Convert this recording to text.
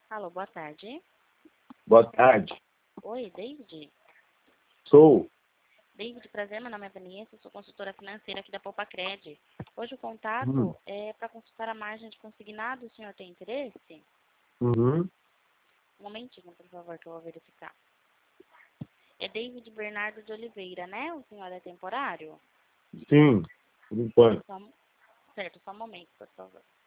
Alô, boa tarde. Boa tarde. Oi, David? Sou. David, prazer, meu nome é Vanessa, sou consultora financeira aqui da Poupa-Cred. Hoje o contato Uhum. é para consultar a margem de consignado, o senhor tem interesse? Uhum. Um momentinho, por favor, que eu vou verificar. É David Bernardo de Oliveira, né? O senhor é temporário? Sim, por enquanto. Certo, só um momento, por favor.